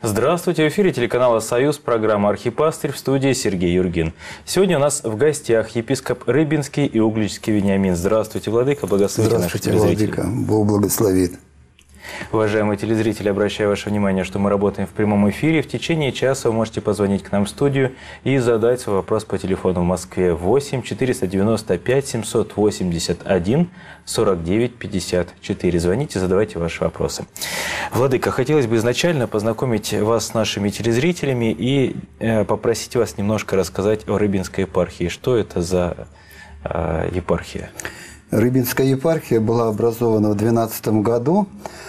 Здравствуйте, в эфире телеканала «Союз», программа «Архипастырь», в студии Сергей Юргин. Сегодня у нас в гостях епископ Рыбинский и Угличский Вениамин. Здравствуйте, владыка, благословите наших телезрителей. Здравствуйте, владыка, Бог благословит. Уважаемые телезрители, обращаю ваше внимание, что мы работаем в прямом эфире. В течение часа вы можете позвонить к нам в студию и задать свой вопрос по телефону в Москве 8 495 781 49 54. Звоните, задавайте ваши вопросы. Владыка, хотелось бы изначально познакомить вас с нашими телезрителями и попросить вас немножко рассказать о Рыбинской епархии. Что это за епархия? Рыбинская епархия была образована в 2012 году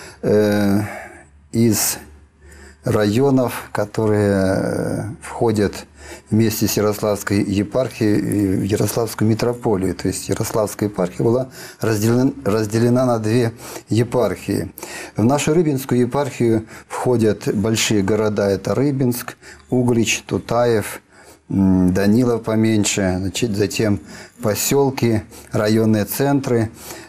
из районов, которые входят вместе с Ярославской епархией в Ярославскую митрополию. То есть Ярославская епархия была разделена на две епархии. В нашу Рыбинскую епархию входят большие города. Это Рыбинск, Углич, Тутаев, Данилов поменьше, значит, затем поселки, районные центры.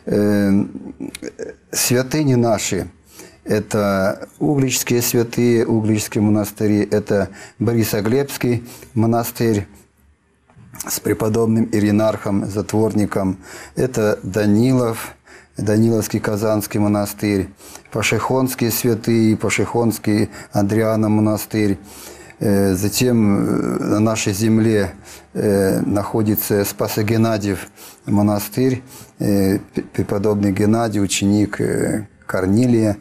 Святыни наши – это Угличские святые, Угличские монастыри, это Борисоглебский монастырь с преподобным Иринархом, затворником, это Данилов, Даниловский Казанский монастырь, Пашихонские святые, Пашихонский Андриана монастырь. Затем на нашей земле находится Спасо-Геннадьев монастырь, преподобный Геннадий, ученик Корнилия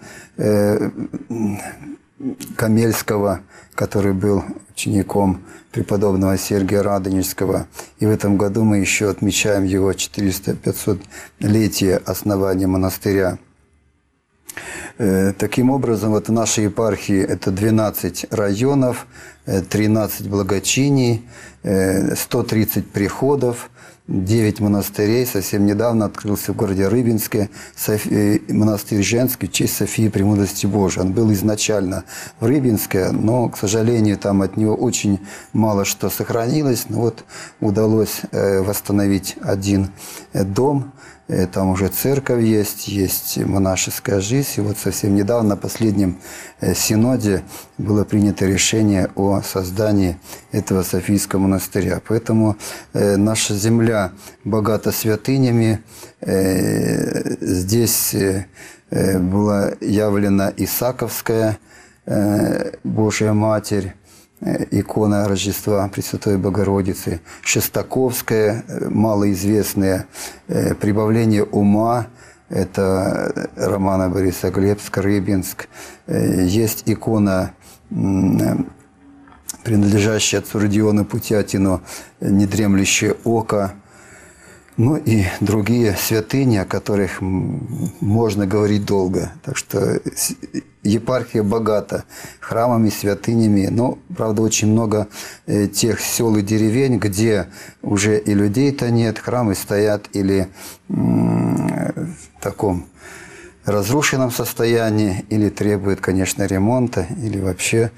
Камельского, который был учеником преподобного Сергия Радонежского. И в этом году мы еще отмечаем его 400-500-летие основания монастыря. Таким образом, вот в нашей епархии это 12 районов, 13 благочиний, 130 приходов, 9 монастырей. Совсем недавно открылся в городе Рыбинске монастырь женский в честь Софии Премудрости Божией. Он был изначально в Рыбинске, но, к сожалению, там от него очень мало что сохранилось. Но вот удалось восстановить один дом. Там уже церковь есть монашеская жизнь. И вот совсем недавно на последнем синоде было принято решение о создании этого Софийского монастыря. Поэтому наша земля богата святынями. Здесь была явлена Исааковская Божья Матерь, икона Рождества Пресвятой Богородицы, Шестаковская, малоизвестное «Прибавление ума», это Романа Борисоглебск, Рыбинск. Есть икона, принадлежащая отцу Родиону Путятину, «Недремлющее око». Ну и другие святыни, о которых можно говорить долго. Так что епархия богата храмами, святынями. Но, правда, очень много тех сел и деревень, где уже и людей-то нет, храмы стоят или в таком разрушенном состоянии, или требуют, конечно, ремонта, или вообще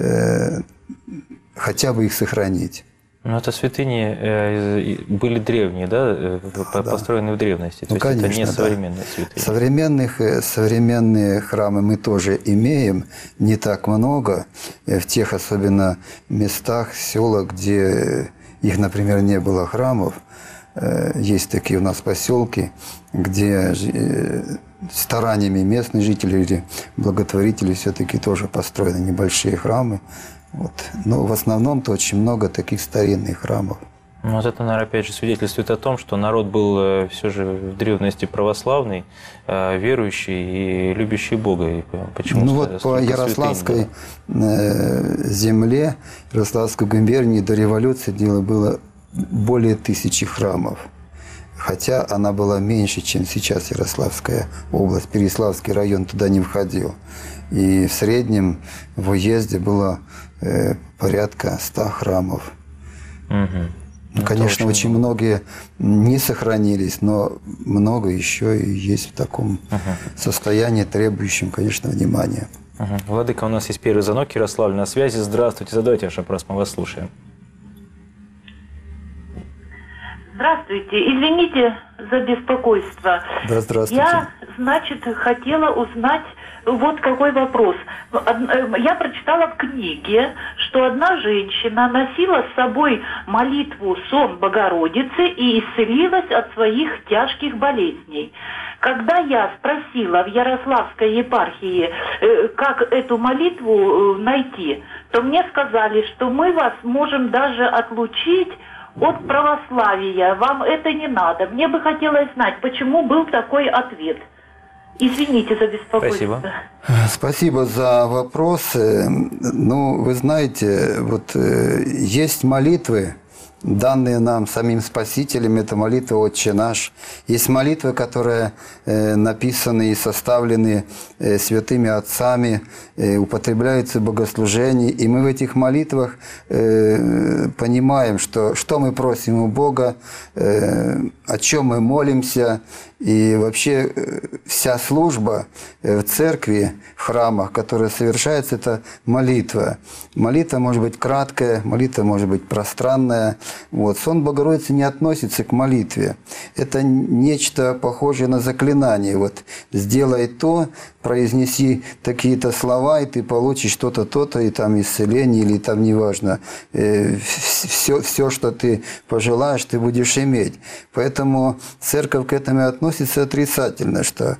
хотя бы их сохранить. Ну, это святыни были древние, да? Построены в древности. Ну, то есть конечно, это не современные святыни. Современные храмы мы тоже имеем, не так много. В тех особенно местах, селах, где их, например, не было храмов. Есть такие у нас поселки, где стараниями местных жителей или благотворителей все-таки тоже построены небольшие храмы. Вот. Но в основном-то очень много таких старинных храмов. Ну, вот это, наверное, опять же свидетельствует о том, что народ был все же в древности православный, верующий и любящий Бога. И почему вот по Ярославской земле, Ярославской губернии до революции было более 1000 храмов. Хотя она была меньше, чем сейчас Ярославская область. Переславский район туда не входил. И в среднем в уезде было порядка 100 храмов. Ну, конечно, очень многие не сохранились, но много еще и есть в таком состоянии, требующем, конечно, внимания. Владыка, у нас есть первый звонок. Ярославль на связи. Здравствуйте. Задавайте ваш вопрос, мы вас слушаем. Здравствуйте. Извините за беспокойство. Да, здравствуйте. Я, значит, хотела узнать вот какой вопрос. Я прочитала в книге, что одна женщина носила с собой молитву «Сон Богородицы» и исцелилась от своих тяжких болезней. Когда я спросила в Ярославской епархии, как эту молитву найти, то мне сказали, что мы вас можем даже отлучить от православия. Вам это не надо. Мне бы хотелось знать, почему был такой ответ. Извините за беспокойство. Спасибо. Спасибо за вопросы. Ну, вы знаете, вот есть молитвы, данные нам самим Спасителем, это молитва «Отче наш». Есть молитвы, которые написаны и составлены святыми отцами, употребляются в богослужении. И мы в этих молитвах понимаем, что мы просим у Бога, о чем мы молимся. И вообще вся служба в церкви, в храмах, которая совершается, это молитва. Молитва может быть краткая, молитва может быть пространная. Вот. Сон Богородицы не относится к молитве. Это нечто похожее на заклинание. Вот сделай то, произнеси такие-то слова, и ты получишь что-то, то-то, и там исцеление, или там неважно. Все, что ты пожелаешь, ты будешь иметь. Поэтому церковь к этому относится отрицательно, что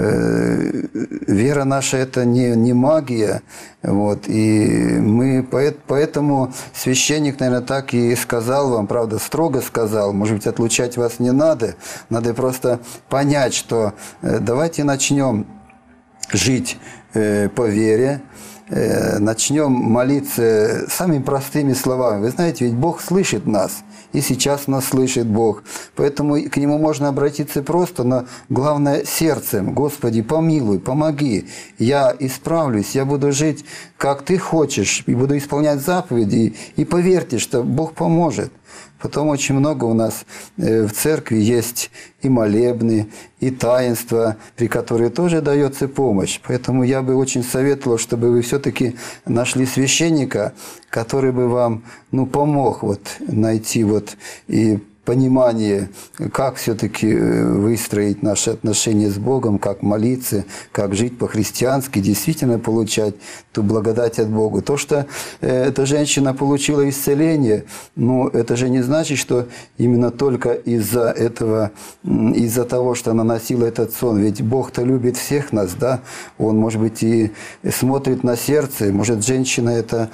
вера наша – это не магия. Вот, и мы, поэтому священник, наверное, так и сказал вам, правда, строго сказал, может быть, отлучать вас не надо, надо просто понять, что давайте начнем жить по вере, начнем молиться самыми простыми словами. Вы знаете, ведь Бог слышит нас, и сейчас нас слышит Бог. Поэтому к Нему можно обратиться просто, но главное сердцем. Господи, помилуй, помоги, я исправлюсь, я буду жить, как Ты хочешь, и буду исполнять заповеди. И поверьте, что Бог поможет. Потом очень много у нас в церкви есть и молебны, и таинства, при которых тоже дается помощь. Поэтому я бы очень советовал, чтобы вы все-таки нашли священника, который бы вам помог найти и понимание, как все-таки выстроить наши отношения с Богом, как молиться, как жить по-христиански, действительно получать ту благодать от Бога. То, что эта женщина получила исцеление, это же не значит, что именно только из-за этого, из-за того, что она носила этот сон. Ведь Бог-то любит всех нас, да? Он, может быть, и смотрит на сердце. Может, женщина это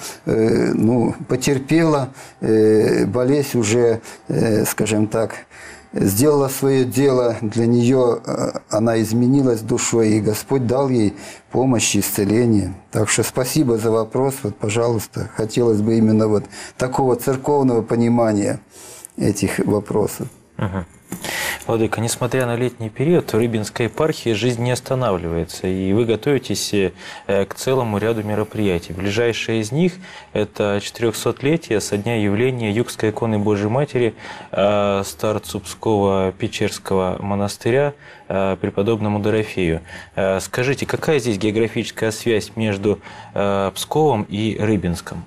потерпела, болезнь уже, скажем так, сделала свое дело, для нее она изменилась душой, и Господь дал ей помощь, исцеление. Так что спасибо за вопрос, пожалуйста. Хотелось бы именно такого церковного понимания этих вопросов. Угу. Владыка, несмотря на летний период, в Рыбинской епархии жизнь не останавливается, и вы готовитесь к целому ряду мероприятий. Ближайшее из них – это 400-летие со дня явления Югской иконы Божией Матери старцу Псковского Печерского монастыря преподобному Дорофею. Скажите, какая здесь географическая связь между Псковом и Рыбинском?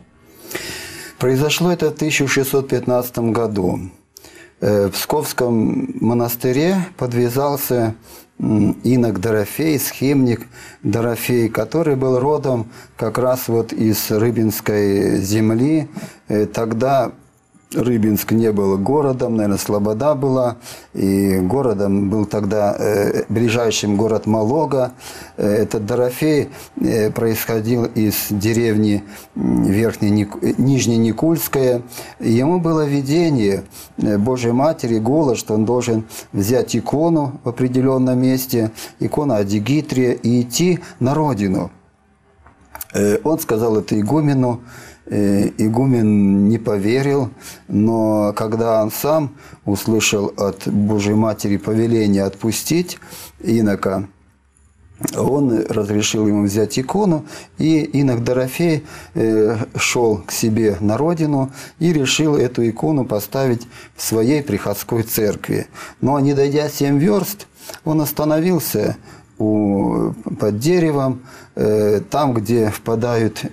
Произошло это в 1615 году. В Псковском монастыре подвязался инок Дорофей, схимник Дорофей, который был родом как раз из Рыбинской земли. Тогда Рыбинск не был городом, наверное, слобода была, и городом был тогда ближайшим город Малога. Этот Дорофей происходил из деревни Нижненикульская. Ему было видение Божьей Матери, голос, что он должен взять икону в определенном месте, икону Адигитрия, и идти на родину. Он сказал это игумену. Игумен не поверил, но когда он сам услышал от Божьей Матери повеление отпустить инока, он разрешил ему взять икону, и инок Дорофей шел к себе на родину и решил эту икону поставить в своей приходской церкви. Но не дойдя 7 верст, он остановился под деревом, там, где впадают,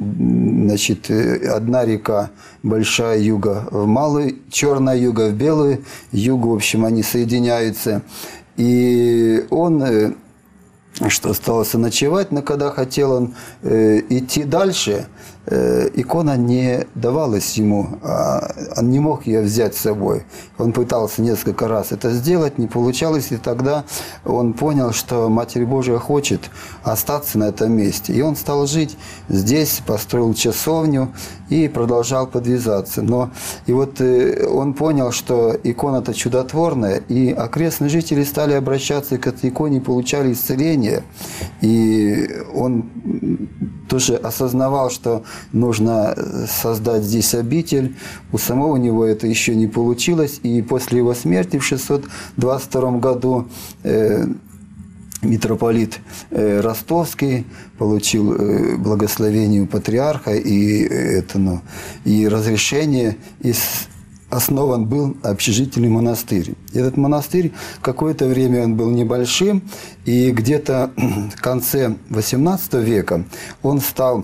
одна река, Большая Юга в Малую, Черная Юга в Белую Югу, в общем, они соединяются. И он что остался ночевать, но когда хотел он идти дальше, икона не давалась ему, он не мог ее взять с собой. Он пытался несколько раз это сделать, не получалось, и тогда он понял, что Матерь Божия хочет остаться на этом месте. И он стал жить здесь, построил часовню и продолжал подвязаться. И вот он понял, что икона-то чудотворная, и окрестные жители стали обращаться к этой иконе, получали исцеление. И он тоже осознавал, что нужно создать здесь обитель. У самого него это еще не получилось. И после его смерти в 622 году митрополит Ростовский получил благословение у патриарха и разрешение, основан был общежительный монастырь. Этот монастырь какое-то время он был небольшим, и где-то в конце XVIII века он стал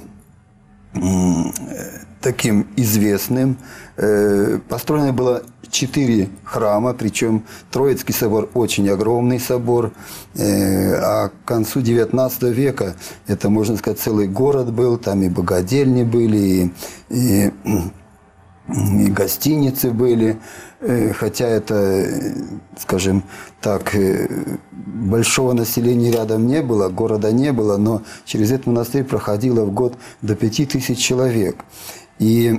таким известным. Построено было 4 храма, причем Троицкий собор очень огромный собор, а к концу XIX века это, можно сказать, целый город был, там и богадельни были, и гостиницы были, хотя это, скажем так, большого населения рядом не было, города не было, но через этот монастырь проходило в год до 5000 человек. И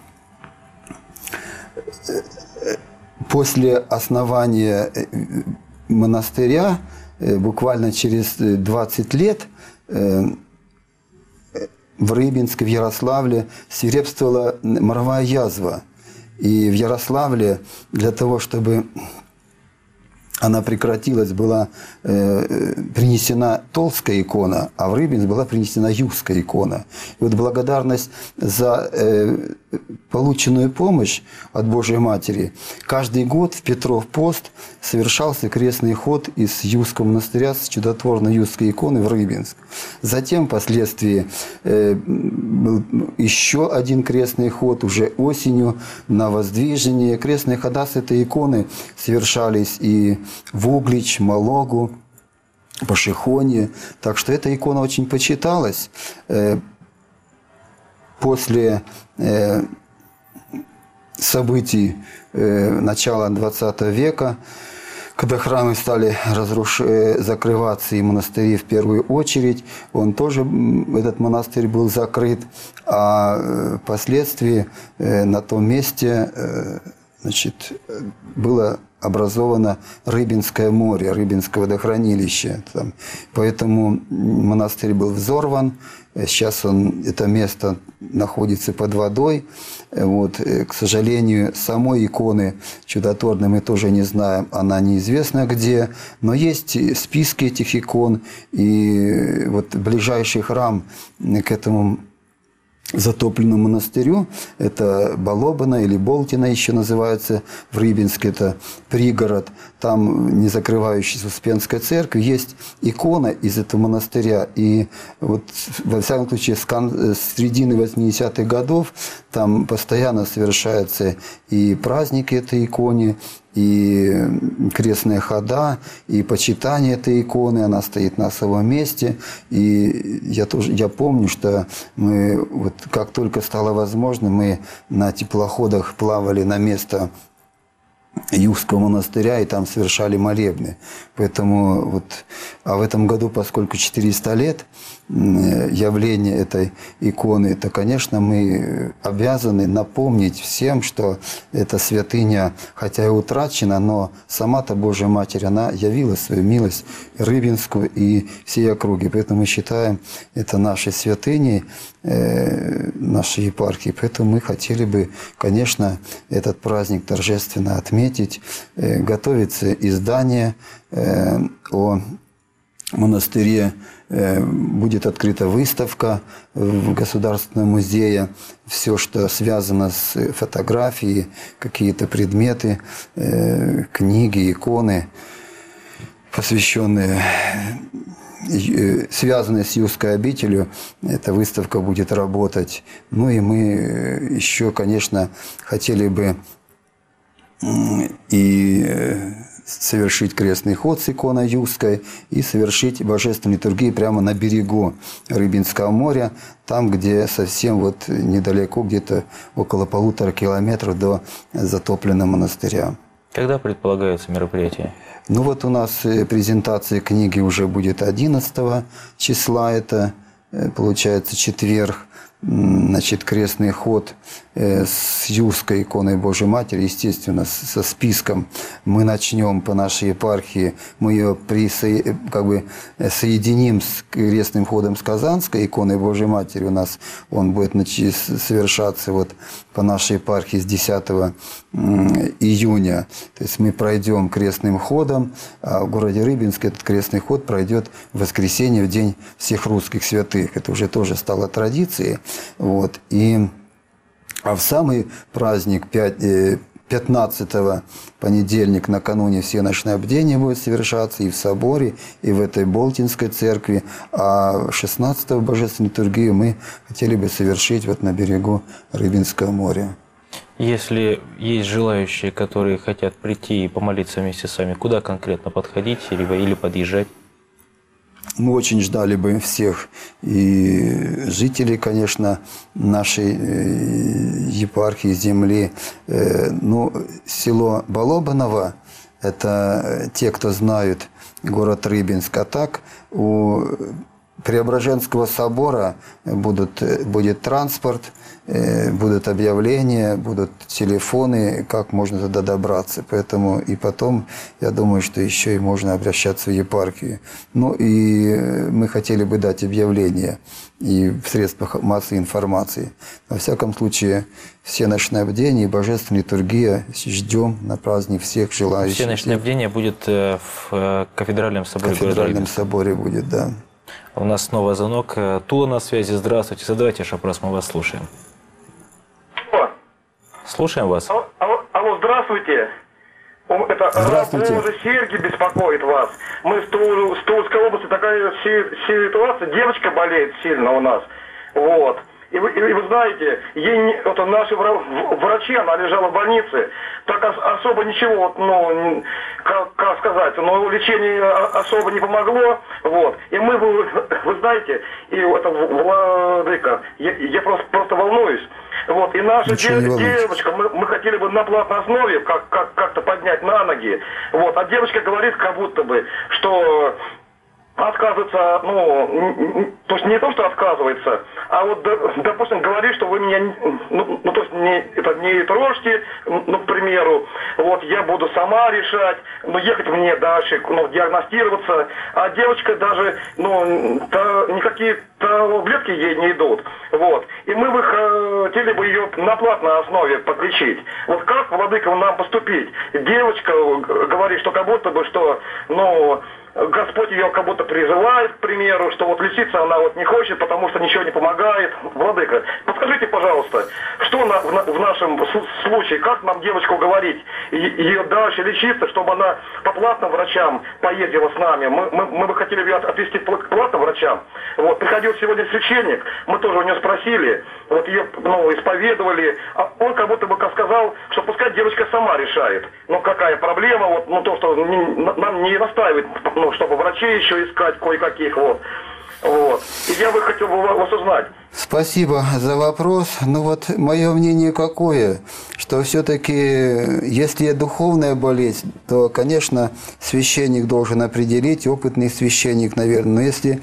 после основания монастыря, буквально через 20 лет, в Рыбинске, в Ярославле свирепствовала моровая язва. И в Ярославле для того, чтобы она прекратилась, была принесена Толстская икона, а в Рыбинск была принесена Югская икона. И вот благодарность за полученную помощь от Божьей Матери, каждый год в Петров пост совершался крестный ход из Югского монастыря с чудотворной Югской иконы в Рыбинск. Затем впоследствии был еще один крестный ход уже осенью на Воздвижение. Крестные хода с этой иконы совершались и в Углич, Малогу, Пашихоне. Так что эта икона очень почиталась. После событий начала XX века, когда храмы стали закрываться, и монастыри в первую очередь, этот монастырь был закрыт, а впоследствии на том месте было образовано Рыбинское море, Рыбинское водохранилище. Поэтому монастырь был взорван. Сейчас это место находится под водой. К сожалению, самой иконы чудотворной мы тоже не знаем, она неизвестна где. Но есть списки этих икон. И ближайший храм к этому затопленному монастырю, это Балобина или Болтина еще называется в Рыбинске, это пригород, там не закрывающаяся Успенская церковь, есть икона из этого монастыря, и во всяком случае с середины 80-х годов там постоянно совершаются и праздники этой иконе, и крестные хода, и почитание этой иконы, она стоит на своем месте. И я помню, что мы, как только стало возможно, мы на теплоходах плавали на место Югского монастыря, и там совершали молебны. Поэтому а в этом году, поскольку 400 лет явления этой иконы, то, конечно, мы обязаны напомнить всем, что эта святыня, хотя и утрачена, но сама-то Божья Матерь, она явила свою милость Рыбинску и всей округе. Поэтому мы считаем это нашей святыней, нашей епархии. Поэтому мы хотели бы, конечно, этот праздник торжественно отметить. Готовится издание о монастыре, будет открыта выставка в Государственном музее. Все, что связано с фотографией, какие-то предметы, книги, иконы, посвященные, связанные с Югской обителью, эта выставка будет работать. Ну и мы еще, конечно, хотели бы и совершить крестный ход с иконой Юской и совершить божественную литургию прямо на берегу Рыбинского моря, там, где совсем вот недалеко, где-то около 1,5 километров до затопленного монастыря. Когда предполагается мероприятие? Ну вот у нас презентация книги уже будет 11 числа, это получается четверг. Значит, крестный ход с Юской иконой Божьей Матери, естественно, со списком мы начнем по нашей епархии, мы ее соединим с крестным ходом с Казанской иконой Божьей Матери. У нас он будет совершаться вот по нашей епархии с 10 июня. То есть мы пройдем крестным ходом, а в городе Рыбинске этот крестный ход пройдет в воскресенье, в день всех русских святых. Это уже тоже стало традицией. Вот. А в самый праздник 15-го, понедельник, накануне всеночное бдение будет совершаться и в соборе, и в этой Болтинской церкви. А 16-го божественную литургию мы хотели бы совершить вот на берегу Рыбинского моря. Если есть желающие, которые хотят прийти и помолиться вместе с вами, куда конкретно подходить или подъезжать? Мы очень ждали бы всех и жителей, конечно, нашей епархии, земли. Ну, село Балобаново – это те, кто знают город Рыбинск. А так у Преображенского собора будет транспорт, будут объявления, будут телефоны, как можно туда добраться. Поэтому и потом, я думаю, что еще и можно обращаться в епархию. Ну и мы хотели бы дать объявление и в средствах массовой информации. Во всяком случае, всеночное бдение и божественная литургия ждем на праздник всех желающих. Всеночное бдение будет в кафедральном соборе. В кафедральном соборе будет, да. У нас снова звонок. Тула на связи. Здравствуйте. Задавайте ваш вопрос, мы вас слушаем. Слушаем вас. Алло, здравствуйте. Здравствуйте. Это Сергей беспокоит вас. Мы с Тульской области, такая ситуация. Девочка болеет сильно у нас. Вот. И вы знаете, наши врачи, она лежала в больнице, так особо ничего, ну, как сказать, но лечение особо не помогло, вот. И мы, вы знаете, и это, Владыка, я просто волнуюсь, вот. И наша девочка, мы хотели бы на платной основе как-то поднять на ноги, вот. А девочка говорит, как будто бы, что отказывается, ну, то есть не то, что отказывается, а вот, допустим, говорит, что вы меня, то есть не трожьте, ну, к примеру, вот, я буду сама решать, ехать мне дальше, диагностироваться, а девочка даже, никакие таблетки ей не идут, вот, и мы бы хотели бы ее на платной основе подлечить. Вот как, Владыка, нам поступить? Девочка говорит, что как будто бы, что, Господь ее как будто призывает, к примеру, что вот лечиться она вот не хочет, потому что ничего не помогает. Владыка, подскажите, пожалуйста, что в нашем случае, как нам девочку уговорить ее дальше лечиться, чтобы она по платным врачам поездила с нами? Мы бы хотели ее отвезти к платным врачам. Вот, приходил сегодня священник, мы тоже у него спросили, вот ее, исповедовали, а он как будто бы сказал, что пускай девочка сама решает. Какая проблема, вот, то, что нам не настаивает, чтобы врачей еще искать кое-каких, вот. И я бы хотел вас узнать. Спасибо за вопрос. Мое мнение какое? Что все-таки, если духовная болезнь, то, конечно, священник должен определить, опытный священник, наверное. Но если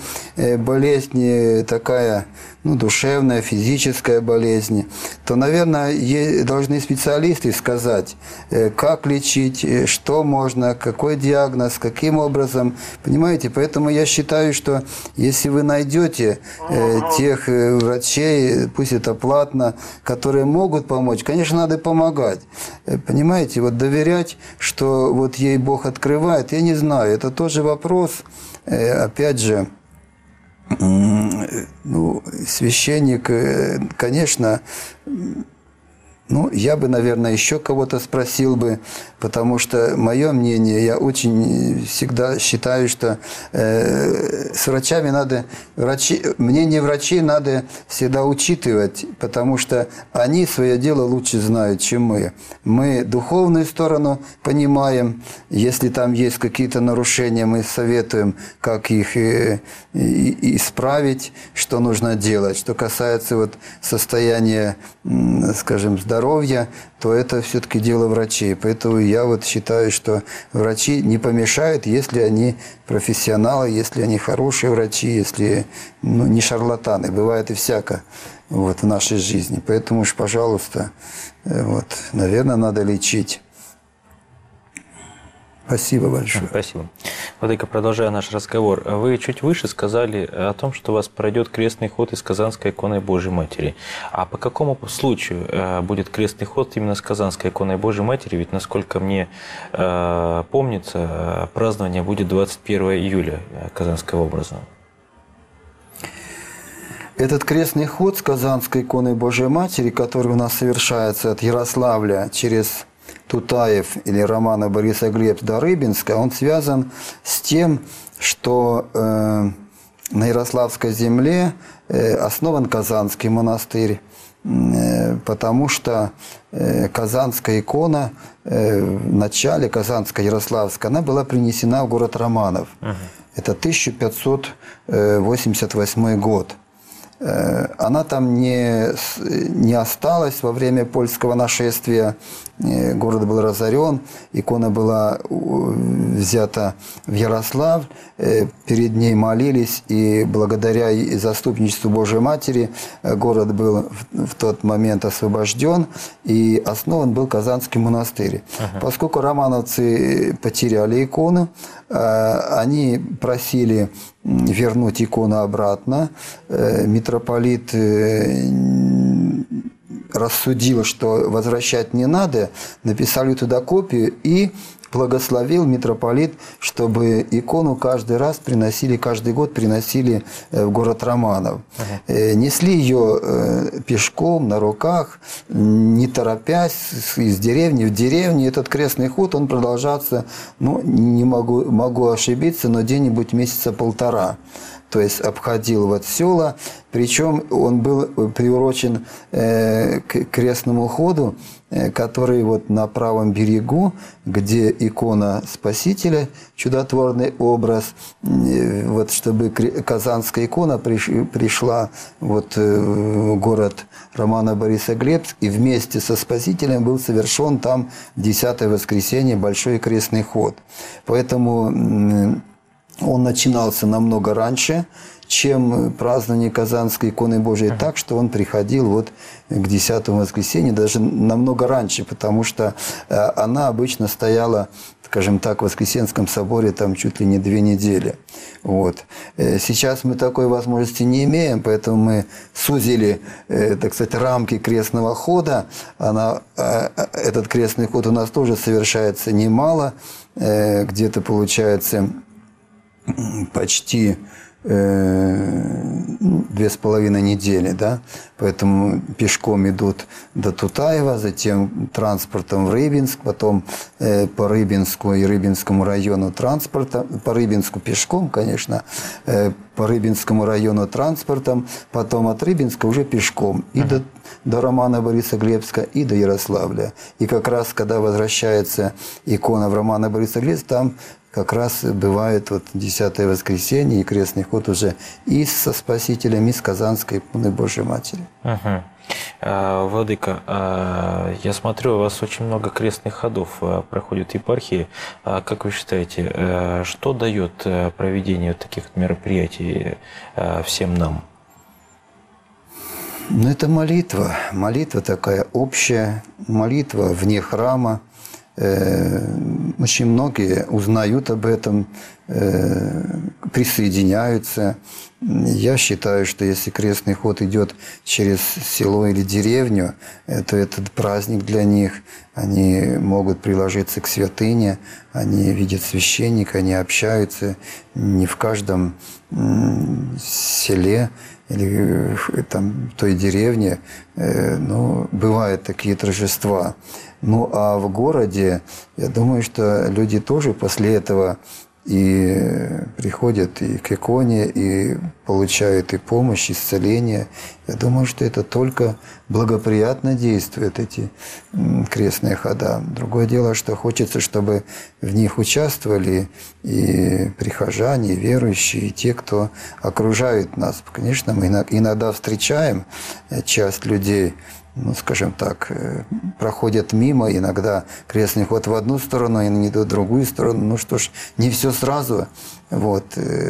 болезнь такая, душевная, физическая болезнь, то, наверное, должны специалисты сказать, как лечить, что можно, какой диагноз, каким образом. Понимаете? Поэтому я считаю, что если вы найдете тех врачей, пусть это платно, которые могут помочь, конечно, надо помогать. Понимаете, доверять, что ей Бог открывает, я не знаю, это тоже вопрос, опять же, священник, конечно, Ну, я бы, наверное, еще кого-то спросил бы, потому что мое мнение, я очень всегда считаю, что с врачами надо, мнение врачей надо всегда учитывать, потому что они свое дело лучше знают, чем мы. Мы духовную сторону понимаем, если там есть какие-то нарушения, мы советуем, как их исправить, что нужно делать. Что касается вот состояния, скажем, здоровья, то это все-таки дело врачей. Поэтому я вот считаю, что врачи не помешают, если они профессионалы, если они хорошие врачи, если не шарлатаны. Бывает и всяко вот, в нашей жизни. Поэтому уж, пожалуйста, вот, наверное, надо лечить. Спасибо большое. Спасибо. Владыка, продолжая наш разговор, вы чуть выше сказали о том, что у вас пройдет крестный ход из Казанской иконы Божьей Матери. А по какому случаю будет крестный ход именно с Казанской иконой Божьей Матери? Ведь, насколько мне помнится, празднование будет 21 июля Казанского образа. Этот крестный ход с Казанской иконой Божьей Матери, который у нас совершается от Ярославля через Тутаев или Романа Борисоглебск до Рыбинска, он связан с тем, что на Ярославской земле основан Казанский монастырь, потому что Казанская икона в начале, Казанская Ярославская, она была принесена в город Романов. Это 1588 год. Она там не осталась во время польского нашествия. Город был разорен, икона была взята в Ярославль, перед ней молились, и благодаря заступничеству Божьей Матери город был в тот момент освобожден, и основан был Казанский монастырь. Поскольку романовцы потеряли икону, они просили вернуть икону обратно. Митрополит рассудил, что возвращать не надо, написали туда копию и благословил митрополит, чтобы икону каждый год приносили в город Романов. Несли ее пешком, на руках, не торопясь, из деревни в деревню. Этот крестный ход, он продолжался, не могу ошибиться, но где-нибудь месяца полтора. То есть обходил вот села, причем он был приурочен к крестному ходу, который вот на правом берегу, где икона Спасителя, чудотворный образ, вот чтобы Казанская икона пришла вот в город Романа Борисоглебск, и вместе со Спасителем был совершен там в 10-е воскресенье большой крестный ход. Поэтому он начинался намного раньше, чем празднование Казанской иконы Божией, так что он приходил вот к 10-му воскресенью, даже намного раньше, потому что она обычно стояла, скажем так, в Воскресенском соборе там чуть ли не 2 недели. Вот. Сейчас мы такой возможности не имеем, поэтому мы сузили, так сказать, рамки крестного хода. Этот крестный ход у нас тоже совершается немало, где-то получается почти 2,5 недели, да, поэтому пешком идут до Тутаева, затем транспортом в Рыбинск, потом по Рыбинску и Рыбинскому району транспортом, по Рыбинску пешком, конечно, по Рыбинскому району транспортом, потом от Рыбинска уже пешком и до Романа Борисоглебска, и до Ярославля. И как раз, когда возвращается икона в Романа Борисоглебск, там как раз бывает вот 10-е воскресенье и крестный ход уже и со Спасителем, и с Казанской иконой Божьей Матери. Владыка, я смотрю, у вас очень много крестных ходов проходит в епархии. Как вы считаете, что дает проведение таких мероприятий всем нам? Это молитва. Молитва такая общая, молитва вне храма. Очень многие узнают об этом, присоединяются. Я считаю, что если крестный ход идет через село или деревню, то этот праздник для них. Они могут приложиться к святыне, они видят священника, они общаются. Не в каждом селе или там, в той деревне, ну, бывают такие торжества. Ну, а в городе, я думаю, что люди тоже после этого и приходят и к иконе, и получают и помощь, исцеление. Я думаю, что это только благоприятно действуют, эти крестные хода. Другое дело, что хочется, чтобы в них участвовали и прихожане, и верующие, и те, кто окружают нас. Конечно, мы иногда встречаем часть людей, ну, скажем так, проходят мимо, иногда крестный ход в одну сторону, иногда в другую сторону. Ну что ж, не все сразу. Вот.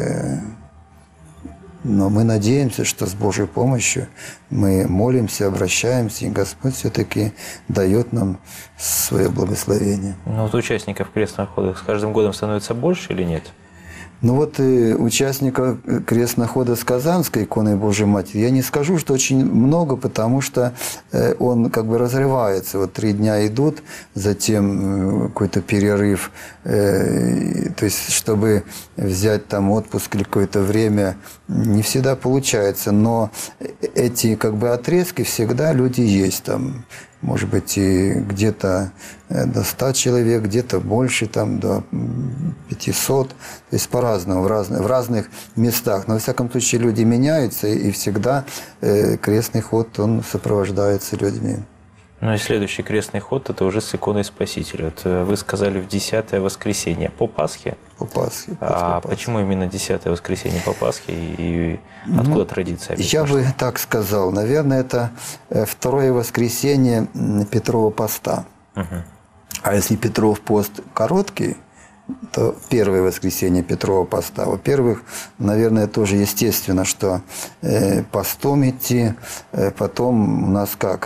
Но мы надеемся, что с Божьей помощью мы молимся, обращаемся, и Господь все-таки дает нам свое благословение. Ну вот участников крестных ходов с каждым годом становится больше или нет? Ну вот участников крестного хода с Казанской иконой Божьей Матери, я не скажу, что очень много, потому что он как бы разрывается. Вот 3 дня идут, затем какой-то перерыв. То есть, чтобы взять там отпуск или какое-то время, не всегда получается. Но эти как бы отрезки всегда люди есть там. Может быть, и где-то до 100 человек, где-то больше, там, до 500. То есть по-разному, в разных местах. Но, во всяком случае, люди меняются, и всегда крестный ход, он сопровождается людьми. Ну и следующий крестный ход – это уже с иконой Спасителя. Вот вы сказали в 10-е воскресенье по Пасхе. По Пасхе. А почему именно 10-е воскресенье по Пасхе и откуда традиция? Я бы так сказал. Наверное, это 2-е воскресенье Петрова поста. А если Петров пост короткий, то 1-е воскресенье Петрова поста. Во-первых, наверное, тоже естественно, что постом идти. Потом у нас как?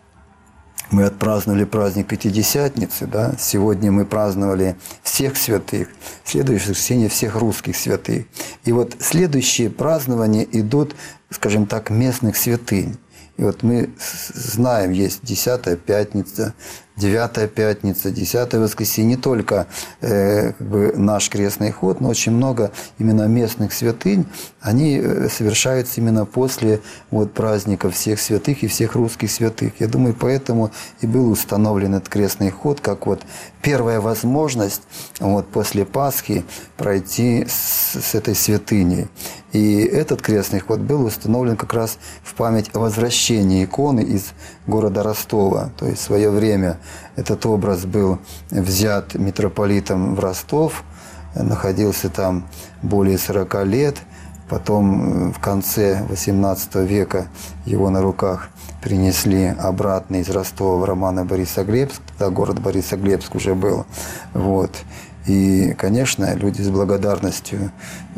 Мы отпраздновали праздник Пятидесятницы, да? Сегодня мы праздновали всех святых, в следующее воскресенье всех русских святых. И вот следующие празднования идут, скажем так, местных святынь. И вот мы знаем, есть 10-я пятница, 9-я пятница, 10-е воскресенье. Не только как бы наш крестный ход, но очень много именно местных святынь. Они совершаются именно после вот праздника всех святых и всех русских святых. Я думаю, поэтому и был установлен этот крестный ход, как вот первая возможность вот после Пасхи пройти с этой святыней. И этот крестный ход был установлен как раз в память о возвращении иконы из города Ростова. То есть в свое время этот образ был взят митрополитом в Ростов, находился там более 40 лет. Потом в конце XVIII века его на руках принесли обратно из Ростова в Романо-Борисоглебск. Тогда город Борисоглебск уже был. Вот. И, конечно, люди с благодарностью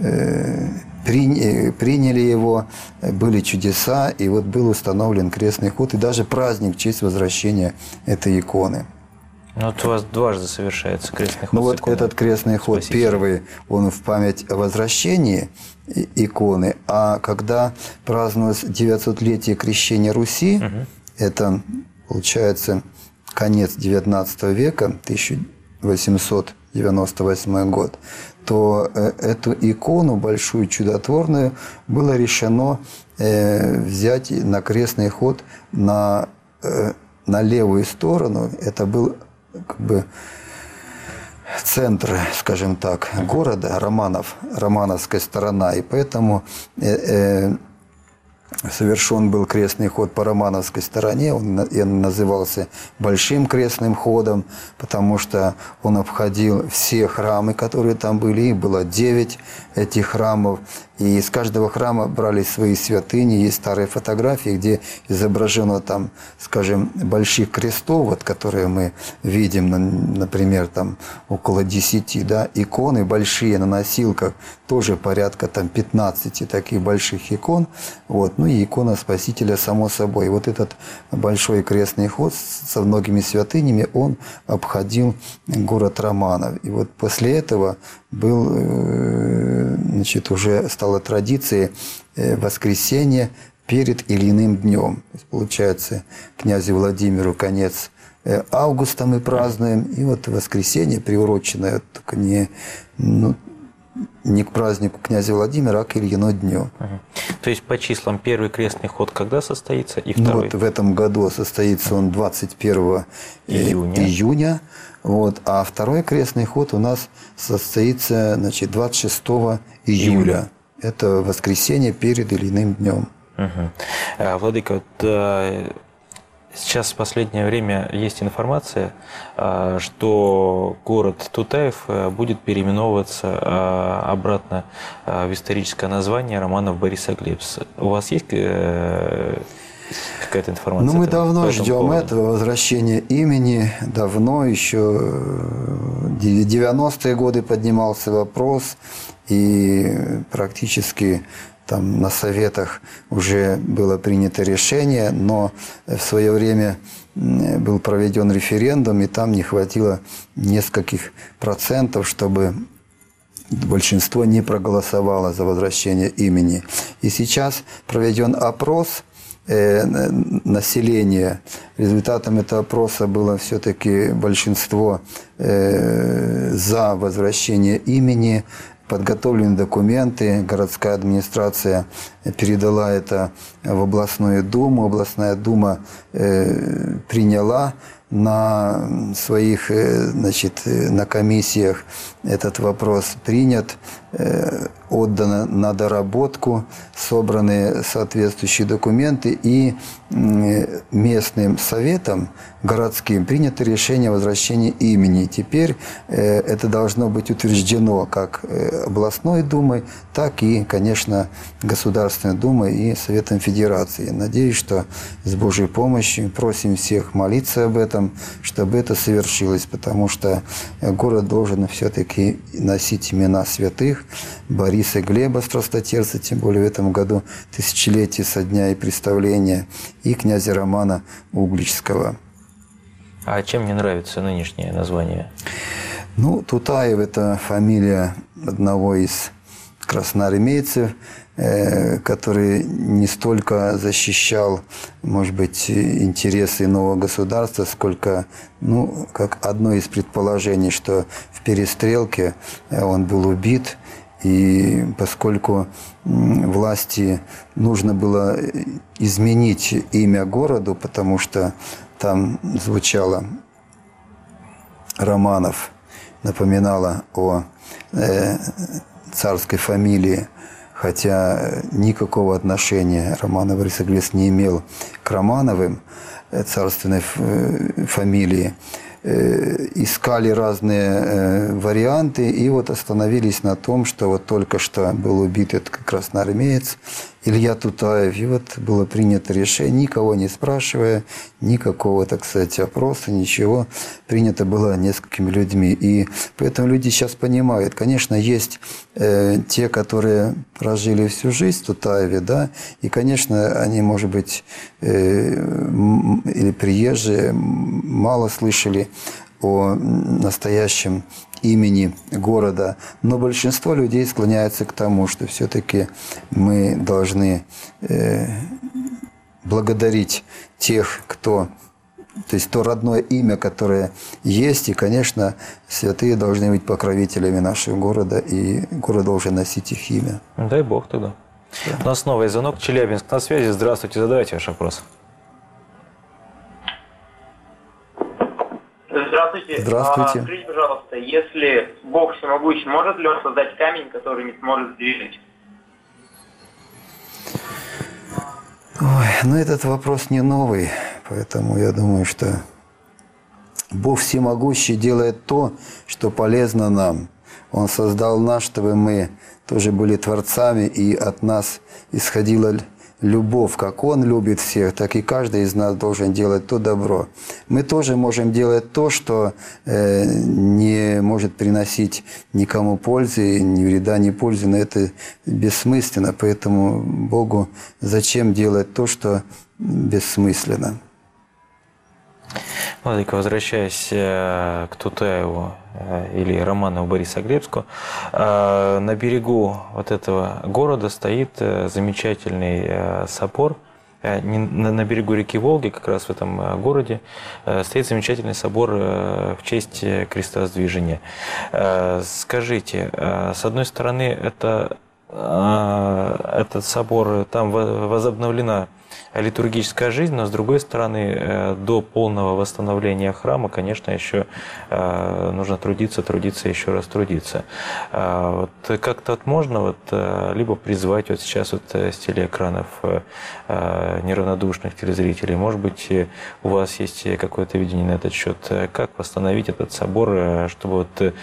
приняли его, были чудеса, и вот был установлен крестный ход, и даже праздник в честь возвращения этой иконы. Ну, вот у вас дважды совершается крестный ход. Ну, вот этот крестный ход, первый, он в память о возвращении иконы, а когда праздновалось 900-летие крещения Руси, это, получается, конец XIX века, 1898 год, то эту икону, большую чудотворную, было решено взять на крестный ход на левую сторону. Это был как бы центр, скажем так, города, Романовская сторона. И поэтому совершен был крестный ход по Романовской стороне. Он назывался Большим крестным ходом, потому что он обходил все храмы, которые там были. Их было 9 этих храмов. И из каждого храма брали свои святыни. Есть старые фотографии, где изображено там, скажем, больших крестов, вот, которые мы видим, например, там около 10, да, иконы большие на носилках, тоже порядка там 15 таких больших икон. Вот. Ну и икона Спасителя, само собой. Вот этот большой крестный ход со многими святынями, он обходил город Романов. И вот после этого значит, уже стала традицией воскресенье перед или иным днем. То есть, получается, князю Владимиру конец августа мы празднуем, и вот воскресенье приуроченное, только не не к празднику князя Владимира, а к Ильину дню. То есть по числам первый крестный ход когда состоится и Ну, второй? вот в этом году состоится он 21 июня, вот, а второй крестный ход у нас состоится, значит, 26 июля. Это воскресенье перед Ильиным днем. Владыка, вот сейчас в последнее время есть информация, что город Тутаев будет переименовываться обратно в историческое название Романов-Борисоглебск. У вас есть какая-то информация? Ну, мы давно ждем поводу? этого возвращения имени. Давно, еще в 90-е годы поднимался вопрос, и практически там на советах уже было принято решение, но в свое время был проведен референдум, и там не хватило нескольких процентов, чтобы большинство не проголосовало за возвращение имени. И сейчас проведен опрос населения. Результатом этого опроса было все-таки большинство за возвращение имени. Подготовлены документы, городская администрация передала это в областную думу. Областная дума приняла на своих, значит, на комиссиях этот вопрос принят, отдано на доработку, собраны соответствующие документы, и местным советом городским принято решение о возвращении имени. Теперь это должно быть утверждено как областной думой, так и, конечно, Государственной Думой и Советом Федерации. Надеюсь, что с Божьей помощью просим всех молиться об этом, чтобы это совершилось, потому что город должен все-таки носить имена святых: Бориса и Глеба Страстотерца, тем более в этом году тысячелетие со дня и представления, и князя Романа Угличского. А чем не нравится нынешнее название? Ну, Тутаев – это фамилия одного из красноармейцев, который не столько защищал, может быть, интересы нового государства, сколько, ну, как одно из предположений, что в перестрелке он был убит, и поскольку власти нужно было изменить имя городу, потому что там звучало Романов, напоминало о царской фамилии, хотя никакого отношения Романов Борисоглебск не имел к Романовым, царственной фамилии. Искали разные варианты, и вот остановились на том, что вот только что был убит этот красноармеец Илья Тутаев, и вот было принято решение, никого не спрашивая, никакого, так сказать, опроса, ничего, принято было несколькими людьми. И поэтому люди сейчас понимают, конечно, есть те, которые прожили всю жизнь в Тутаеве, да, и, конечно, они, может быть, или приезжие, мало слышали о настоящем имени города, но большинство людей склоняется к тому, что все-таки мы должны благодарить тех, кто, то есть то родное имя, которое есть, и, конечно, святые должны быть покровителями нашего города, и город должен носить их имя. Дай Бог тогда. Да. У нас новый звонок. Челябинск на связи. Здравствуйте, задавайте ваш вопрос. Здравствуйте. Здравствуйте. Скажите, пожалуйста, если Бог всемогущий, может ли он создать камень, который не сможет двигать? Ой, ну этот вопрос не новый, поэтому я думаю, что Бог всемогущий делает то, что полезно нам. Он создал нас, чтобы мы тоже были творцами, и от нас исходила любовь, как Он любит всех, так и каждый из нас должен делать то добро. Мы тоже можем делать то, что не может приносить никому пользы, ни вреда, ни пользы, но это бессмысленно. Поэтому Богу зачем делать то, что бессмысленно? Владыка, возвращаясь к Тутаеву или Романову Борисоглебску, на берегу вот этого города стоит замечательный собор на берегу реки Волги, как раз в этом городе, стоит замечательный собор в честь Крестовоздвижения. Скажите, с одной стороны, этот собор, там возобновлена литургическая жизнь, но с другой стороны, до полного восстановления храма, конечно, еще нужно трудиться, еще раз трудиться. Вот как-то можно либо призвать сейчас с телеэкранов неравнодушных телезрителей, может быть, у вас есть какое-то видение на этот счет, как восстановить этот собор, чтобы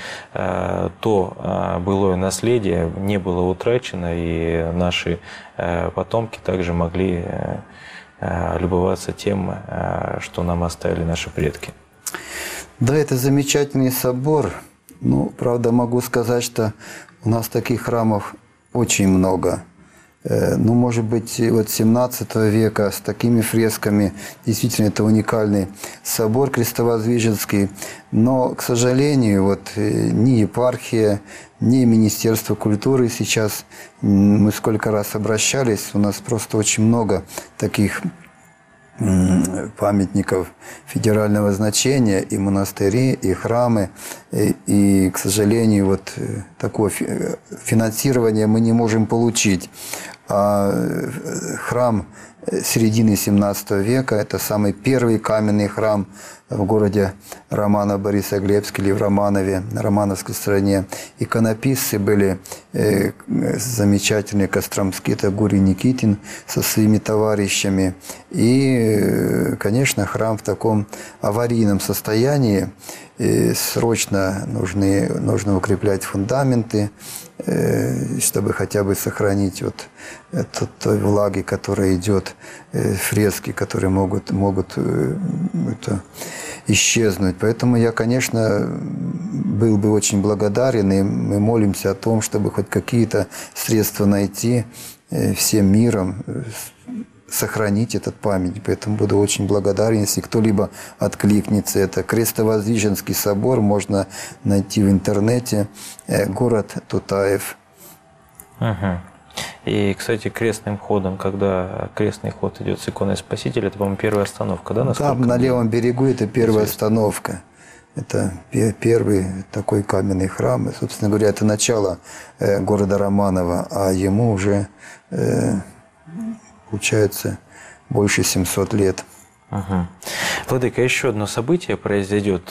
то былое наследие не было утрачено, и наши потомки также могли любоваться тем, что нам оставили наши предки. Да, это замечательный собор. Ну, правда, могу сказать, что у нас таких храмов очень много. Ну, может быть, 17 века с такими фресками, действительно, это уникальный собор Крестовоздвиженский. Но, к сожалению, ни епархия, ни Министерство культуры сейчас, мы сколько раз обращались, у нас просто очень много таких памятников федерального значения, и монастыри, и храмы, и, к сожалению, такое финансирование мы не можем получить. А храм середины 17 века – это самый первый каменный храм в городе Романово-Борисоглебске или в Романове, на Романовской стороне. Иконописцы были замечательные костромские, это Гурий Никитин со своими товарищами. И, конечно, храм в таком аварийном состоянии. И срочно нужно укреплять фундаменты, чтобы хотя бы сохранить той влаги, которая идет, фрески, которые могут исчезнуть. Поэтому я, конечно, был бы очень благодарен, и мы молимся о том, чтобы хоть какие-то средства найти всем миром, сохранить этот памятник. Поэтому буду очень благодарен, если кто-либо откликнется. Это Крестовоздвиженский собор, можно найти в интернете, город Тутаев. Угу. И, кстати, крестным ходом, когда крестный ход идет с иконой Спасителя, это, по-моему, первая остановка, да? Там, на левом берегу, это первая остановка. Это первый такой каменный храм. И, собственно говоря, это начало города Романово, а ему уже, получается, больше 700 лет. Угу. Владыка, еще одно событие пройдет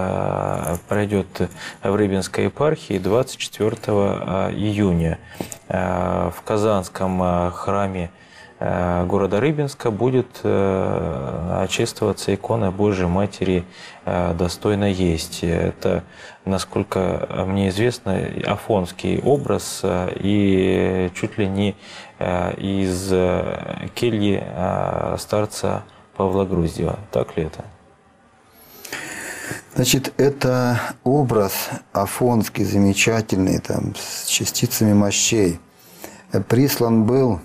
в Рыбинской епархии 24 июня. В Казанском храме города Рыбинска будет чествоваться икона Божией Матери «Достойно есть». Это, насколько мне известно, афонский образ и чуть ли не из кельи старца Павла Груздева. Так ли это? Значит, это образ афонский, замечательный, там, с частицами мощей. Прислан был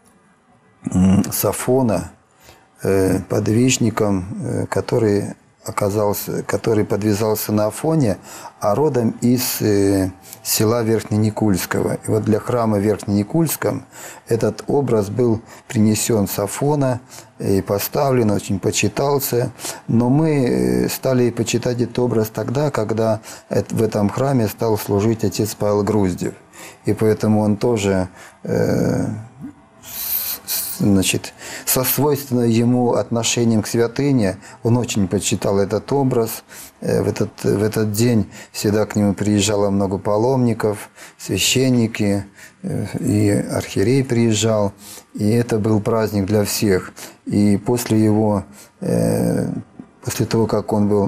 с Афона подвижником, который подвязался на Афоне, а родом из села Верхненикульского. И для храма в Верхненикульском этот образ был принесен с Афона и поставлен, очень почитался. Но мы стали почитать этот образ тогда, когда в этом храме стал служить отец Павел Груздев. И поэтому он тоже со свойственным ему отношением к святыне, он очень почитал этот образ. В этот день всегда к нему приезжало много паломников, священники, и архиерей приезжал. И это был праздник для всех. И после того, как он был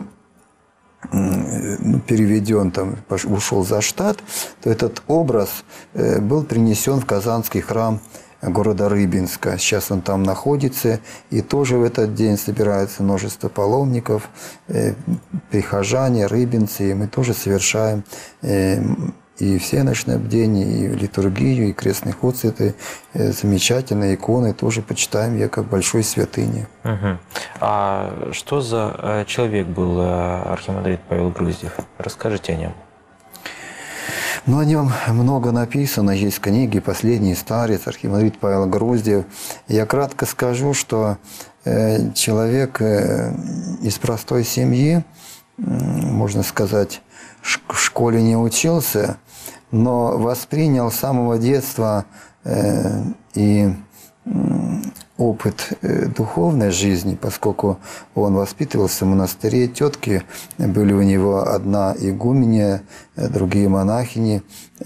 переведен, ушел за штат, то этот образ был принесен в Казанский храм города Рыбинска. Сейчас он там находится, и тоже в этот день собирается множество паломников, прихожане, рыбинцы, и мы тоже совершаем и всеночное бдение, и литургию, и крестный ход с этой замечательной иконой тоже почитаем ее как большой святыни. Угу. А что за человек был архимандрит Павел Груздев? Расскажите о нем. Но о нем много написано, есть книги «Последний старец», архимандрит Павел Груздев. Я кратко скажу, что человек из простой семьи, можно сказать, в школе не учился, но воспринял с самого детства и опыт духовной жизни, поскольку он воспитывался в монастыре, тетки были у него, одна игуменья, другие монахини.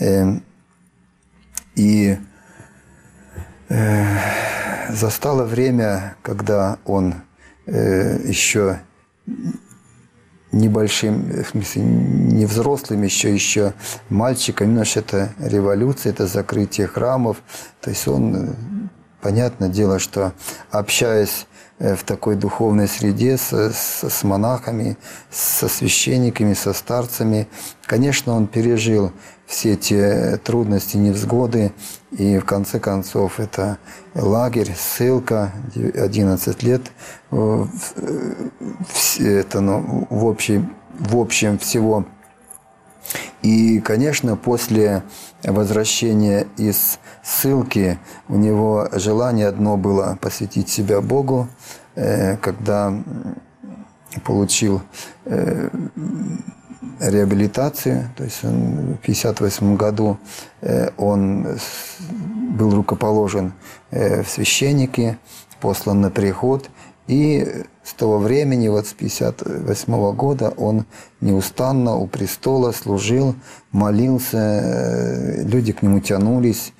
И застало время, когда он еще небольшим, в смысле, не взрослым, еще мальчиком, немножко это революция, это закрытие храмов. То есть он, понятное дело, что общаясь в такой духовной среде с монахами, со священниками, со старцами, конечно, он пережил все эти трудности, невзгоды, и в конце концов это лагерь, ссылка, 11 лет, это, ну, в общем всего. И, конечно, после возвращения из ссылки у него желание одно было – посвятить себя Богу. Когда получил реабилитацию, то есть в 1958 году он был рукоположен в священники, послан на приход, и с того времени, вот с 1958 года, он неустанно у престола служил, молился, люди к нему тянулись.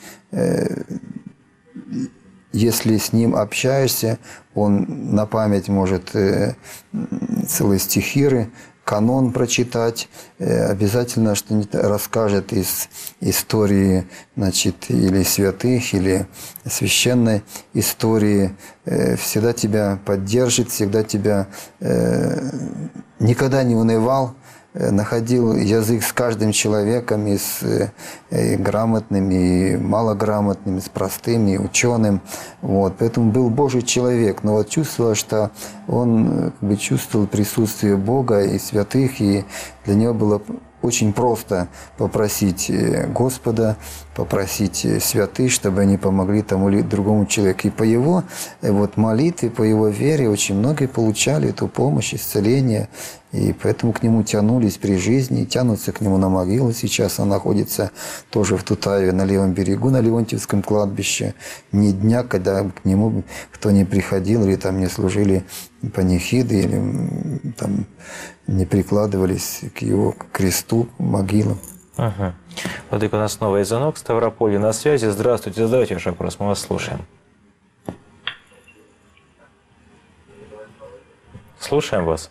Если с ним общаешься, он на память может целые стихиры, канон прочитать, обязательно что-нибудь расскажет из истории, значит, или святых, или священной истории, всегда тебя поддержит, всегда тебя никогда не унывал, находил язык с каждым человеком, и с грамотным, и малограмотным, и с простым, и ученым. Вот. Поэтому был Божий человек. Но вот чувствовал, что он как бы чувствовал присутствие Бога и святых, и для него было очень просто попросить Господа, попросить святых, чтобы они помогли тому или другому человеку. И по его вот молитве, по его вере очень многие получали эту помощь, исцеление. И поэтому к нему тянулись при жизни, тянутся к нему на могилу. Сейчас он находится тоже в Тутаеве, на левом берегу, на Леонтьевском кладбище. Ни дня, когда к нему кто не приходил, или там не служили панихиды, или там не прикладывались к его кресту, могилам. Ага. Владыка, у нас новый звонок. Ставрополь на связи. Здравствуйте, задавайте ваш вопрос, мы вас слушаем. Слушаем вас.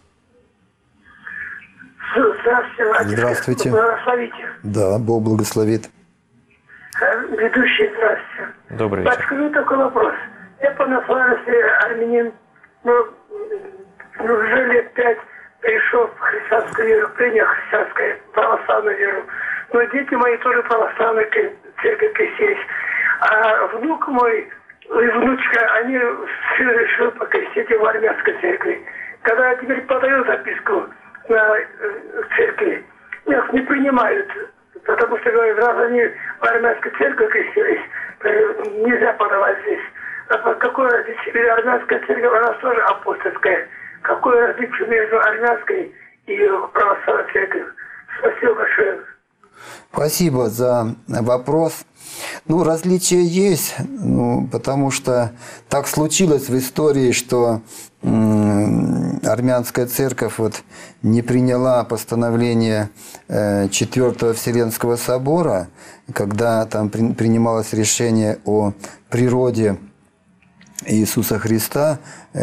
Здравствуйте, Владимир. Здравствуйте. Благословите. Да, Бог благословит. Ведущий, здравствуйте. Добрый вечер. Подскажи такой вопрос. Я по национальности армянин, но уже лет 5 пришел в христианскую веру, принял христианскую православную веру. Но дети мои тоже православные церковь крестились. А внук мой и внучка, они все решили покрестить в армянской церкви. Когда я теперь подаю записку на церкви, их не принимают, потому что, говорят, раз они в армянской церкви крестились, нельзя подавать здесь. А какое различие? Армянская церковь, она тоже апостольская. Какое различие между армянской и православной церковью? Спасибо большое. Спасибо за вопрос. Ну, различия есть, потому что так случилось в истории, что армянская церковь вот не приняла постановление Четвертого Вселенского собора, когда там принималось решение о природе Иисуса Христа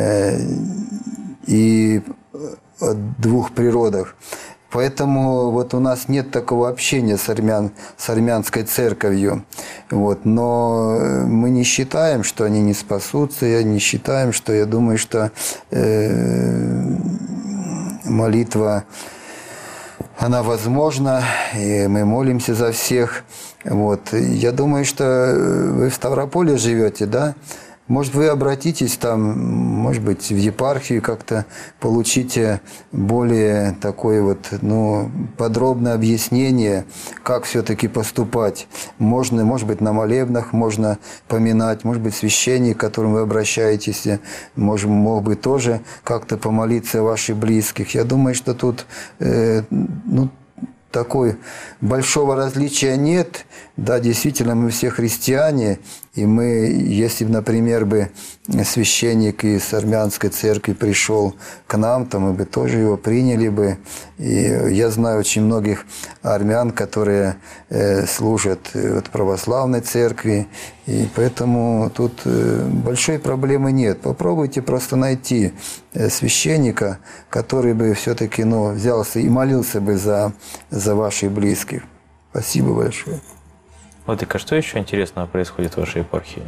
и о двух природах. Поэтому вот у нас нет такого общения с армянской церковью. Вот. Но мы не считаем, что они не спасутся, не считаем, что, я думаю, что молитва, она возможна, и мы молимся за всех. Вот. Я думаю, что вы в Ставрополе живете, да? Может, вы обратитесь там, может быть, в епархию, как-то получите более такое вот, подробное объяснение, как все-таки поступать. Можно, может быть, на молебнах можно поминать, может быть, священник, к которому вы обращаетесь, мог бы тоже как-то помолиться о ваших близких. Я думаю, что тут, такой большого различия нет. Да, действительно, мы все христиане, и мы, если бы, например, бы священник из армянской церкви пришел к нам, то мы бы тоже его приняли бы. И я знаю очень многих армян, которые служат в православной церкви, и поэтому тут большой проблемы нет. Попробуйте просто найти священника, который бы все-таки взялся и молился бы за ваших близких. Спасибо большое. Владыка, что еще интересного происходит в вашей епархии?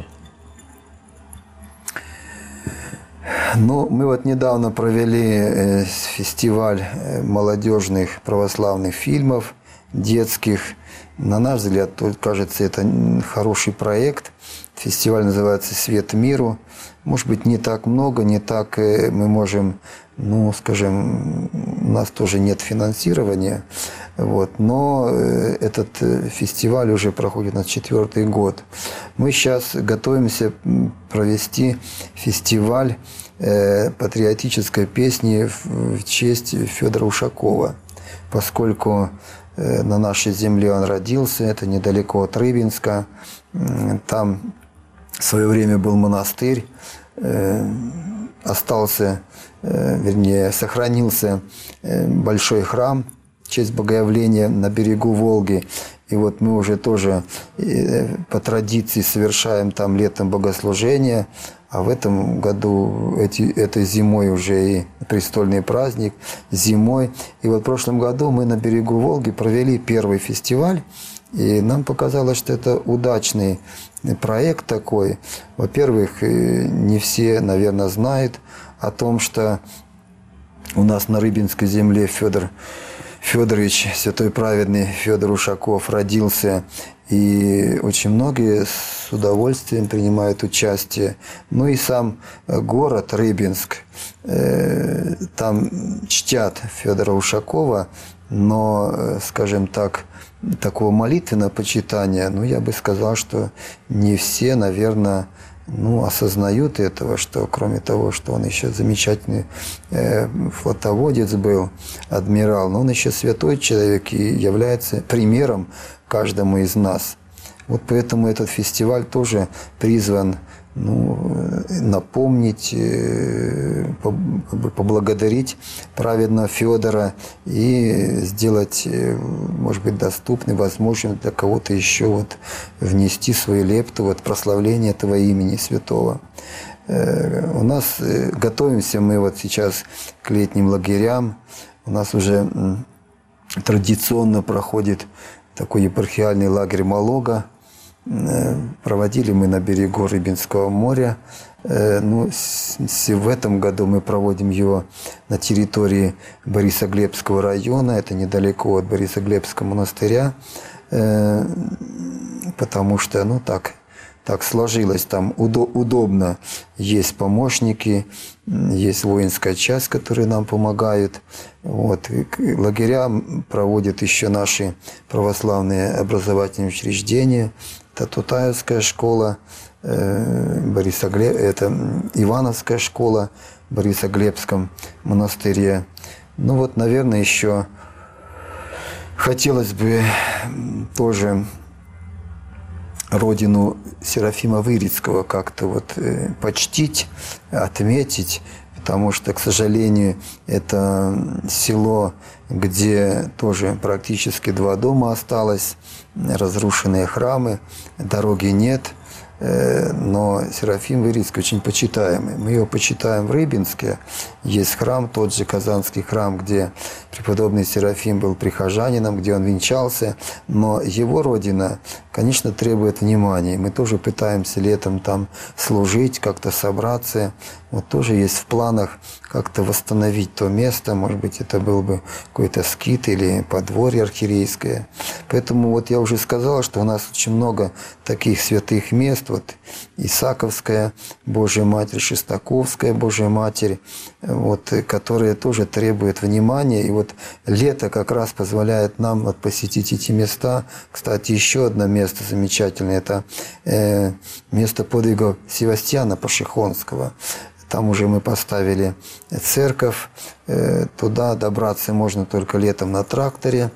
Мы вот недавно провели фестиваль молодежных православных фильмов детских. На наш взгляд, кажется, это хороший проект. Фестиваль называется «Свет миру». Может быть, не так много, не так мы можем, скажем, у нас тоже нет финансирования. Но этот фестиваль уже проходит на 4-й год. Мы сейчас готовимся провести фестиваль патриотической песни в честь Федора Ушакова, поскольку на нашей земле он родился, это недалеко от Рыбинска. Там в свое время был монастырь, сохранился большой храм в честь Богоявления на берегу Волги. И вот мы уже тоже по традиции совершаем там летом богослужение, а в этом году, этой зимой уже и престольный праздник, зимой. И вот в прошлом году мы на берегу Волги провели первый фестиваль, и нам показалось, что это удачный проект такой. Во-первых, не все, наверное, знают о том, что у нас на Рыбинской земле Федор Федорович, святой праведный Федор Ушаков, родился, и очень многие с удовольствием принимают участие. И сам город Рыбинск, там чтят Федора Ушакова, но, скажем так, такого молитвенного почитания, я бы сказал, что не все, наверное, осознают этого, что кроме того, что он еще замечательный флотоводец был, адмирал, но он еще святой человек и является примером каждому из нас. Вот поэтому этот фестиваль тоже призван напомнить, поблагодарить праведного Федора и сделать, может быть, доступным, возможным для кого-то еще внести свою лепту в прославление этого имени святого. У нас готовимся мы сейчас к летним лагерям. У нас уже традиционно проходит такой епархиальный лагерь Малога. Проводили мы на берегу Рыбинского моря. В этом году мы проводим его на территории Борисоглебского района. Это недалеко от Борисоглебского монастыря. Потому что, так сложилось, там удобно. Есть помощники, есть воинская часть, которые нам помогают. Лагеря проводят еще наши православные образовательные учреждения. Это Тутаевская школа, это Ивановская школа в Борисоглебском монастыре. Наверное, еще хотелось бы тоже родину Серафима Вырицкого как-то почтить, отметить, потому что, к сожалению, это село, где тоже практически 2 дома осталось, разрушенные храмы, дороги нет, но Серафим Вырицкий очень почитаемый. Мы его почитаем в Рыбинске. Есть храм, тот же Казанский храм, где преподобный Серафим был прихожанином, где он венчался. Но его родина, конечно, требует внимания. Мы тоже пытаемся летом там служить, как-то собраться. Тоже есть в планах как-то восстановить то место. Может быть, это был бы какой-то какой-то скит или подворье архиерейское. Поэтому вот я уже сказал, что у нас очень много таких святых мест, вот Исааковская Божья Матерь, Шестаковская Божья Матерь, вот, которые тоже требуют внимания. И вот лето как раз позволяет нам вот посетить эти места. Кстати, еще одно место замечательное – это место подвигов Севастьяна Пашихонского. Там уже мы поставили церковь. Туда добраться можно только летом на тракторе.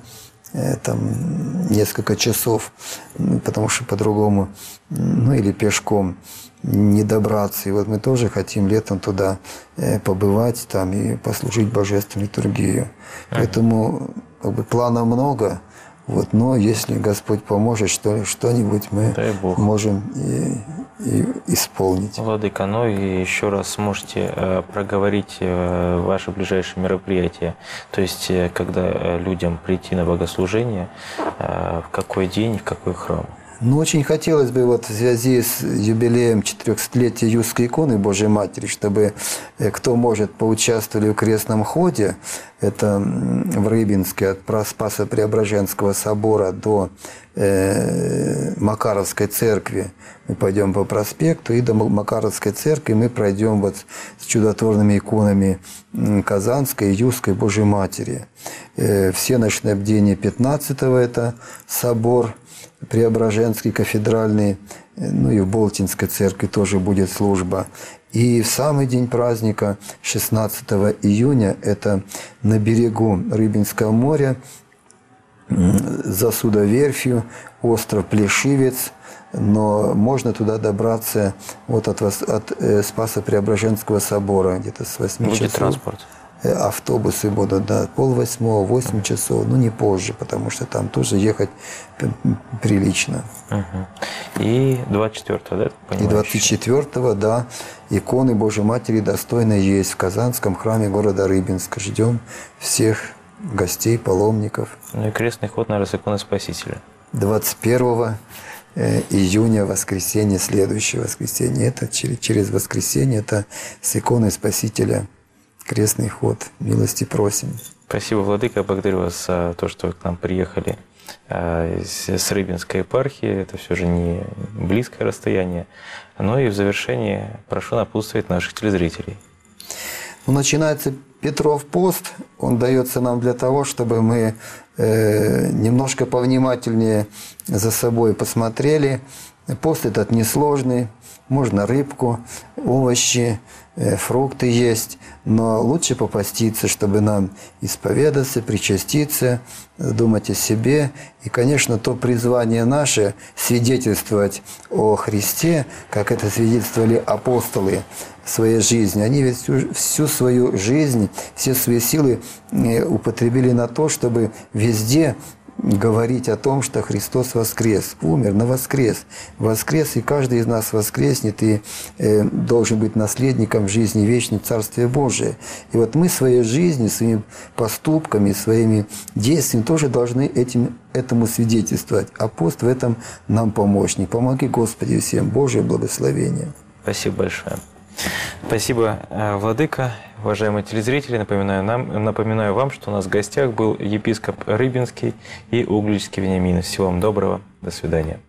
Там несколько часов, потому что по-другому, ну или пешком не добраться. И вот мы тоже хотим летом туда побывать там и послужить божественную литургию. Поэтому как бы плана много. Вот, но если Господь поможет, что-нибудь мы можем и исполнить. Владыка, ну и еще раз сможете проговорить ваши ближайшие мероприятия. То есть, когда людям прийти на богослужение, в какой день, в какой храм? Ну, очень хотелось бы вот в связи с юбилеем 400-летия Юрской иконы Божьей Матери, чтобы кто может поучаствовали в крестном ходе, это в Рыбинске от Спасо-Преображенского собора до Макаровской церкви. Мы пойдем по проспекту и до Макаровской церкви мы пройдем вот с чудотворными иконами Казанской и Юрской Божьей Матери. Все ночные бдения 15-го это собор Преображенский, кафедральный, ну и в Болтинской церкви тоже будет служба. И в самый день праздника, 16 июня, это на берегу Рыбинского моря, за Судоверфью, остров Плешивец, но можно туда добраться вот от Спасо-Преображенского собора, где-то с 8 часов. Будет транспорт? Автобусы будут, да, 7:30, 8 часов, ну не позже, потому что там тоже ехать прилично. И 24-го, да? И 24-го, да, иконы Божьей Матери достойно есть в Казанском храме города Рыбинска. Ждем всех гостей, паломников. Ну и крестный ход, наверное, с иконы Спасителя. 21 июня, воскресенье, следующее воскресенье. Это через воскресенье, это с иконой Спасителя. Крестный ход. Милости просим. Спасибо, Владыка. Я благодарю вас за то, что вы к нам приехали с Рыбинской епархии. Это все же не близкое расстояние. Но и в завершении прошу напутствовать наших телезрителей. Ну, начинается Петров пост. Он дается нам для того, чтобы мы немножко повнимательнее за собой посмотрели. Пост этот несложный. Можно рыбку, овощи, фрукты есть, но лучше попаститься, чтобы нам исповедаться, причаститься, думать о себе. И, конечно, то призвание наше свидетельствовать о Христе, как это свидетельствовали апостолы в своей жизни. Они ведь всю свою жизнь, все свои силы употребили на то, чтобы везде говорить о том, что Христос воскрес, умер, но воскрес. Воскрес, и каждый из нас воскреснет и должен быть наследником жизни вечной Царствия Божия. И вот мы своей жизнью, своими поступками, своими действиями тоже должны этому свидетельствовать. А пост в этом нам помощник. Помоги, Господи, всем. Божие благословение. Спасибо большое. Спасибо, Владыка. Уважаемые телезрители, напоминаю вам, что у нас в гостях был епископ Рыбинский и Угличский Вениамин. Всего вам доброго. До свидания.